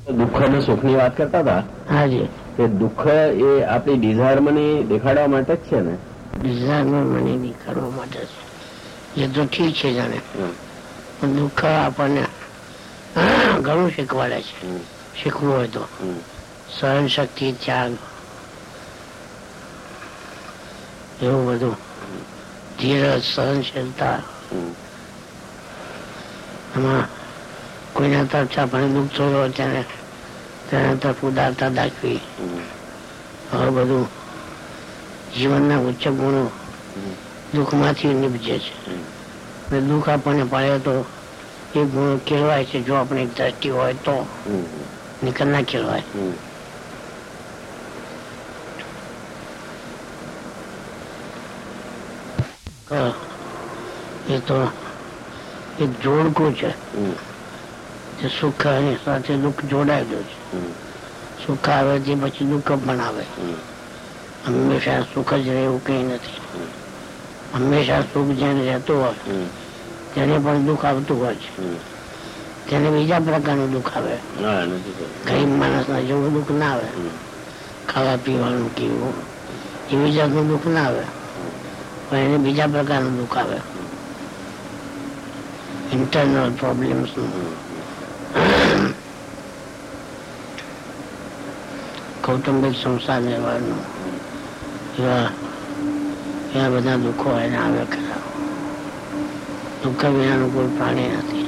દુઃખ અને સુખ ની વાત કરતા હતા. હાજી, કે દુઃખ એ આપણી ડિઝાયર દેખાડવા માટે જ છે ને? ડિઝાયર મને દેખાડવા માટે છે એ તો ઠીક છે જાણે, પણ દુઃખ આપણને ઘણું શીખવાડે છે. શીખવું હોય તો સહન શક્તિ, ત્યાગ, એવું બધું, ધીરજ, સહનશીલતા. એમાં કોઈના તરફ આપણે દુઃખ થયું હોય તેના તરફ ઉદારતા દાખવી, હવે બધું જીવનના ઉચ્ચ ગુણો દુઃખમાંથી નીપજે છે. દુઃખ આપણને પડે તો એ ગુણો કેળવાય છે, જો આપણે એક દ્રષ્ટિ હોય તો, નીકળ ના કેળવાય. એ તો એક જોડકું છે જે સુખ અને સાથે દુઃખ જોડાયેલું છે. સુખ આવે તે પછી દુઃખ પણ આવે. હંમેશા સુખ જ રહેવું કઈ નથી. હંમેશા સુખ જેને રહેતું હોય તેને પણ દુઃખ આવતું હોય છે. તેને બીજા પ્રકારનું દુઃખ આવે. ગરીબ માણસના જેવું દુઃખ ના આવે. ખાવા પીવાનું કેવું એવી જાતનું દુઃખ ના આવે, પણ એને બીજા પ્રકારનું દુઃખ આવે, ઇન્ટરનલ પ્રોબ્લેમ્સ. કૌટુંબિક સંસાર વ્યવહારનું એવા બધા દુઃખો એને આવે ખરા. દુઃખ વિનાનું કોઈ પ્રાણી નથી.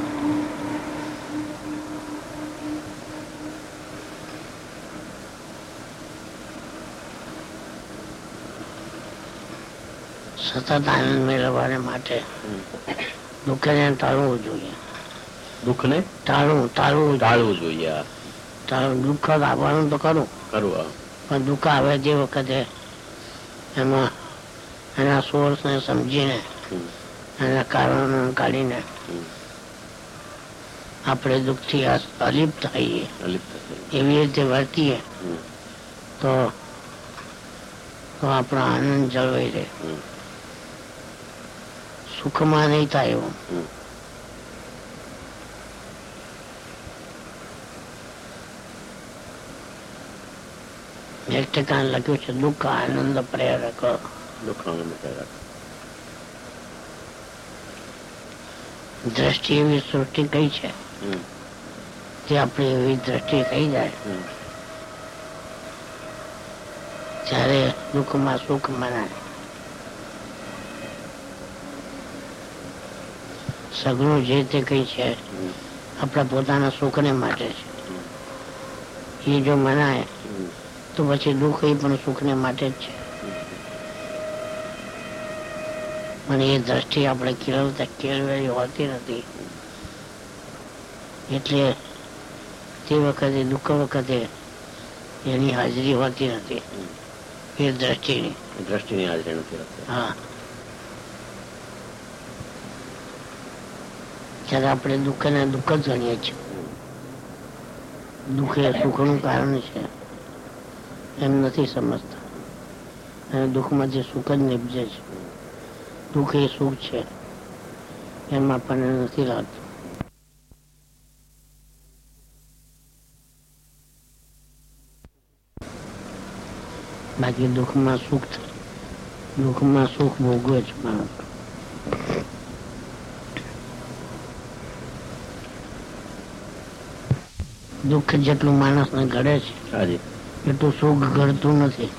સતત આનંદ મેળવવા માટે દુઃખને ટાળવું જોઈએ. દુઃખને ટાળવું જોઈએ. દુઃખ આવવાનું તો ખરું, પણ દુઃખ આવે તે વખતે એમાં એના સોર્સને સમજીને એના કારણો કાઢીને આપણે દુઃખથી અલિપ્ત થઈએ, એવી રીતે વર્તીએ તો આપણો આનંદ જળવાઈ રહે. સુખમાં નહીં થાય એવું. એક ઠેકાણે લખ્યું છે દુઃખ આનંદ પ્રેરક. દ્રષ્ટિ એવી સૃષ્ટિ કઈ છે તે આપણી એવી દ્રષ્ટિ થઈ જાય ત્યારે દુઃખમાં સુખ મનાય. સગળું જે તે કઈ છે આપણા પોતાના સુખને માટે છે. એ જો મનાય તો પછી દુઃખ એ પણ સુખને માટે જ છે. પણ એ દ્રષ્ટિ આપણે કેળવેલી હોતી નથી, એટલે તે વખતે દુઃખ વખતે એની હાજરી હોતી નથી. એ દ્રષ્ટિની હાજરી નથી. હા, ત્યારે આપણે દુઃખને દુઃખ જ ગણીએ છીએ. દુઃખ એ સુખનું કારણ છે એમ નથી સમજતા, અને દુઃખમાંથી સુખ જ નીપજે છે. દુઃખ એ સુખ છે એમ આપણને નથી લાગતું. બાકી દુઃખમાં સુખ ભોગવે છે માણસ. દુઃખ જેટલું માણસને ઘડે છે એટલું સુખ ઘડતું નથી.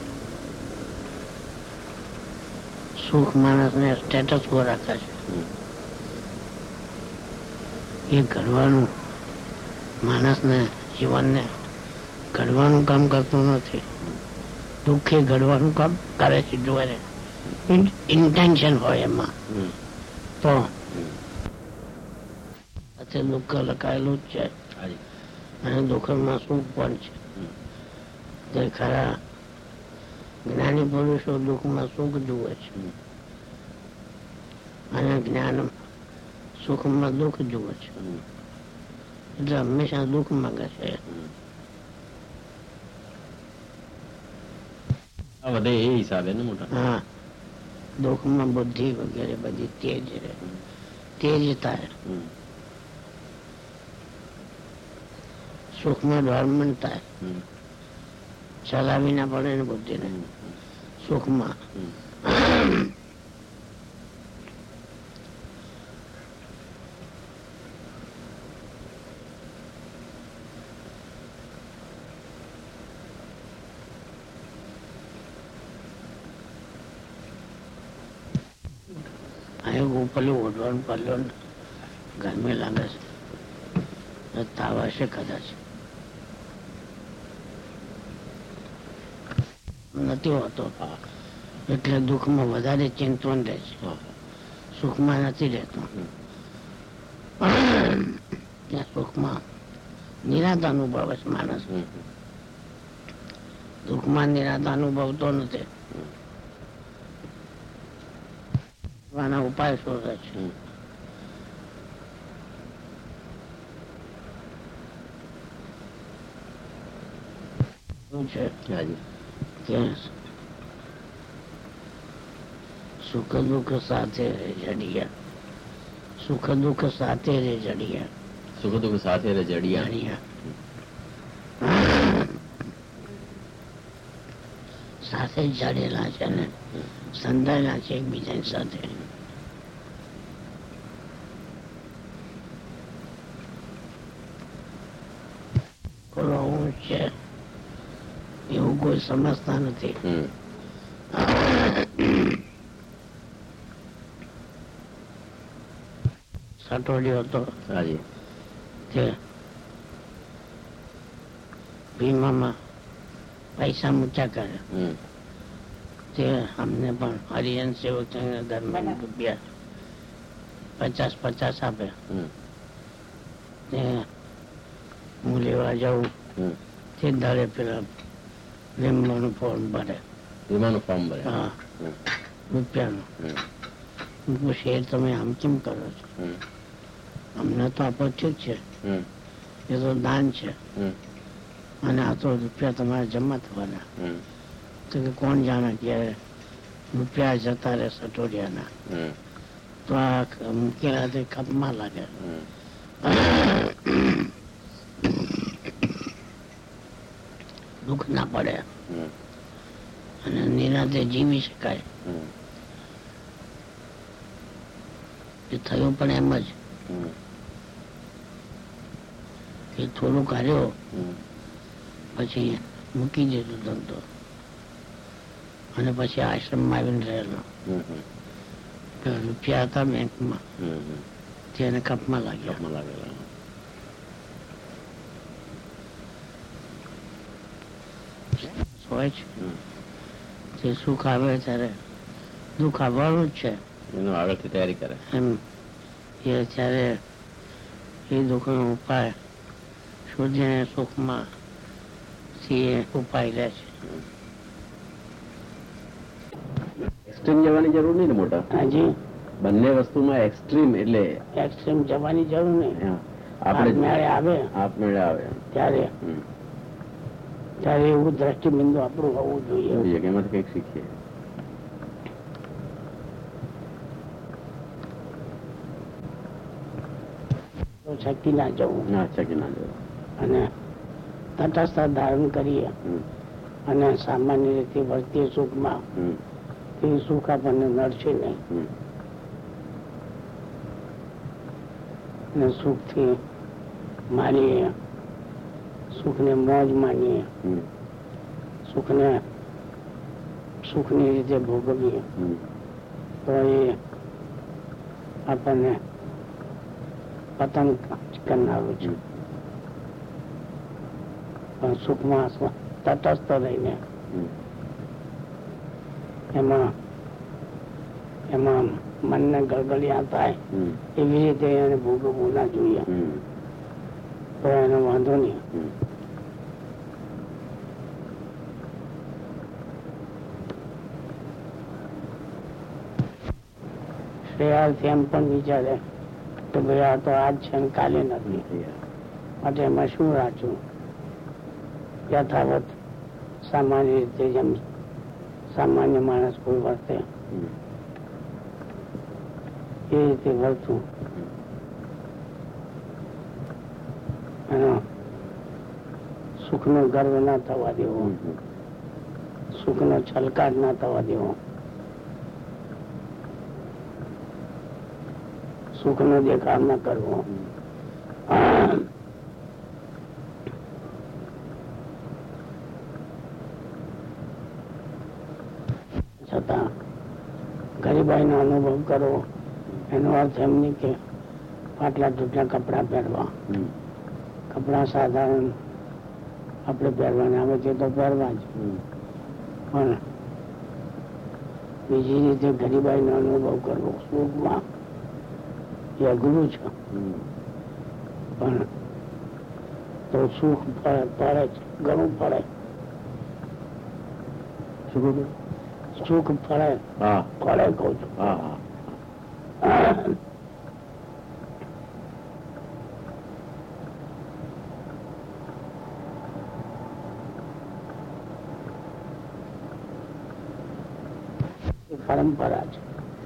સુખ માણસને સ્ટેટસ કો રાખે છે. એ ઘડવાનું માણસને જીવનને ઘડવાનું કામ કરતું નથી. દુઃખ એ ઘડવાનું કામ કરે છે. જોઈને ઇન્ટેન્શન હોય એમાં તો દુઃખ લખાયેલું જ છે. અને દુઃખમાં સુખ પણ છે. તે ખરા જ્ઞાની પુરુષો દુઃખમાં સુખ જુએ છે અને જ્ઞાન સુખમાં દુઃખ જુએ છે. એટલે હંમેશા દુઃખ માંગે છે. એ હિસાબે ને મોટા. હા, દુઃખમાં બુદ્ધિ વગેરે બધી તેજ થાય. સુખમાં ડોરમન્ટ થાય, ચલાવી ના પડે ને બુદ્ધિને સુખમાં. પેલું ઓઢવાનું પડ્યો ને ગરમી લાગે છે, તાવ હશે કદાચ, નથી હોતો એટલે દુઃખમાં વધારે ચિંતવન રહે છે, સુખમાં નથી રહેતું. ત્યાં સુખમાં નિરાત અનુભવ છે માણસ, દુઃખમાં નિરાત અનુભવતો નથી. આના ઉપાય શોધે છે. સુખ દુઃખ સાથે જડિયા, સુખ દુઃખ સાથે રે જડિયા, સુખ દુઃખ સાથે રે જડિયા, સાથે જડેલા છે ને સંધાયેલા છે એકબીજાની સાથે. હું છે એવું કોઈ સમજતા નથી. સટોડિયો હતો તે ભીમામાં પૈસા મૂચા કરે, તે અમને પણ હરિજન સેવક ધર્મ રૂપિયા 50 આપે. હું લેવા જાઉં તે દાડે પેલા વીમાનું ફોર્મ ભરે, હા રૂપિયાનું. શેર તમે આમ કેમ કરો છો? અમને તો આપો ઠીક છે, એ તો દાન છે, અને આ તો રૂપિયા તમારે જમા થવાના. તો કે કોણ જાણે કે રૂપિયા જતા રહે સટોડિયાના, તો આ મૂકેલા કપમાં લાગે. દુઃખ ના પડે અને નિરાતે જીવી શકાય. એ થયું પણ એમ જ કે થોડું કાર્યો પછી મૂકી દીધું ધંધો, અને પછી આશ્રમમાં આવીને રહેલો. રૂપિયા હતા બેંકમાં, તેને કપમાં લાગ્યા. હોય છે તે સુખ આવે ત્યારે દુઃખ આવવાનું જ છે, એનો આગળથી તૈયારી કરે એમ. એ ત્યારે એ દુઃખનો ઉપાય શોધીને સુખમાં ઉપાય લે છે. એક્સ્ટ્રીમ જવાની જરૂર નહીં ને મોટા. હાજી, બંને વસ્તુમાં એક્સ્ટ્રીમ એટલે એક્સ્ટ્રીમ જવાની જરૂર નહીં. આપણે મેળે આવે આપમેળે આવે ત્યારે એવું દ્રષ્ટિબિંદુ આપણું હોવું જોઈએ. એમાંથી કઈક શીખીએ. છકી ના જવું, અને તટસ્થ ધારણ કરીએ અને સામાન્ય રીતે વર્તીય સુખમાં તે સુખ આપણને નડશે નહીં. અને સુખથી માનીએ, સુખને મોજ માનીએ, સુખની રીતે ભોગવીએ તો એ આપણને પતંગ કરનારું છે. પણ સુખમાં તટસ્થ રહીને એમાં મનને ગળગળિયા થાય એવી રીતે એને ભોગવવું ના જોઈએ, તો એનો વાંધો નહીં. શ્રેયાર્થી એમ પણ વિચારે તો ભાઈ આ તો આજ છે ને કાલે નથી, માટે એમાં શું રાખ્યું? યથાવત સામાન્ય રીતે જેમ સામાન્ય માણસ કોઈ વર્તે એ રીતે વર્તું. સુખનો ગર્વ ના થવા દેવો, સુખનો છલકાટ ના થવા દેવો, સુખનો દેખાવ ના કરવો. છતાં ગરીબાઈ નો અનુભવ કરવો એનો અર્થ એમ નહીં કે પાટલા તૂટલા કપડા પહેરવા. કપડા સાધારણ આપણે પહેરવાના આવે છે તો પહેરવા જ, પણ બીજી રીતે ગરીબાઈ નો અનુભવ કરવો સુખમાં એ અઘરું છે. પણ તો સુખ પડે છે, ઘણું પડે. સુખ પડે પડે કહું છું. પરંપરા છે.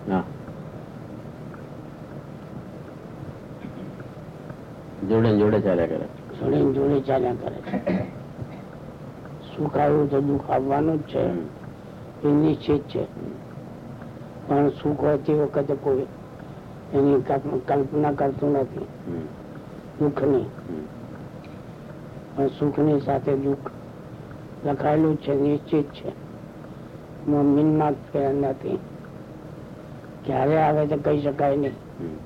જોડે જોડે ચાલ્યા કરે, જોડે જોડે ચાલ્યા કરે છે. સુખ આવ્યું તો દુઃખ આવવાનું જ છે, એ નિશ્ચિત છે. પણ સુખ હોય તે વખતે કોઈ એની કલ્પના કરતું નથી દુઃખની. પણ સુખની સાથે દુઃખ લખાયેલું છે, નિશ્ચિત છે. મિનમાત ફેર નથી. ક્યારે આવે તો કહી શકાય નહીં.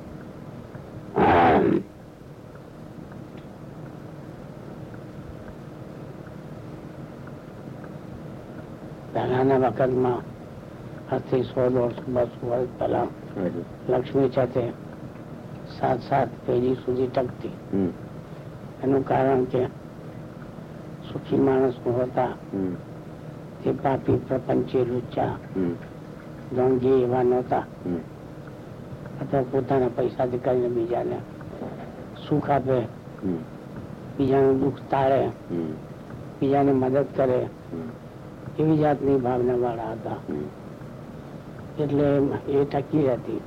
પહેલાના વખતમાં આજથી 100 વર્ષ 200 વર્ષ પહેલા લક્ષ્મી સાથે 7 પેઢી સુધી ટકતી. એનું કારણ કે સુખી માણસ હતા તે પાપી પ્રપંચી લુચ્ચા ઢોંગી એવા નહોતા. અથવા પોતાના પૈસાથી કરીને બીજાને સુખ આપે, બીજાનું દુઃખ ટાળે, બીજાને મદદ કરે, એવી જાતની ભાવના વાળા હતા. એટલે એ ટકી રહેતી.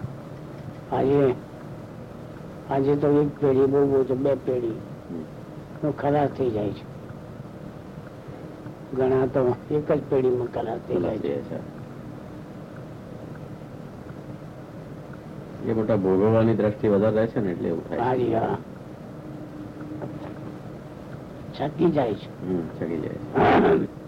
આજે તો એક પેઢી બહુ બહુ તો 2 પેઢી ખરાબ થઈ જાય છે. ઘણા તો એક જ પેઢીમાં ખરાબ થઈ જાય છે. એ મોટા ભોગવવાની દ્રષ્ટિ વધારે રહે છે ને એટલે એવું થાય. છકી જાય છે. છકી જાય છે.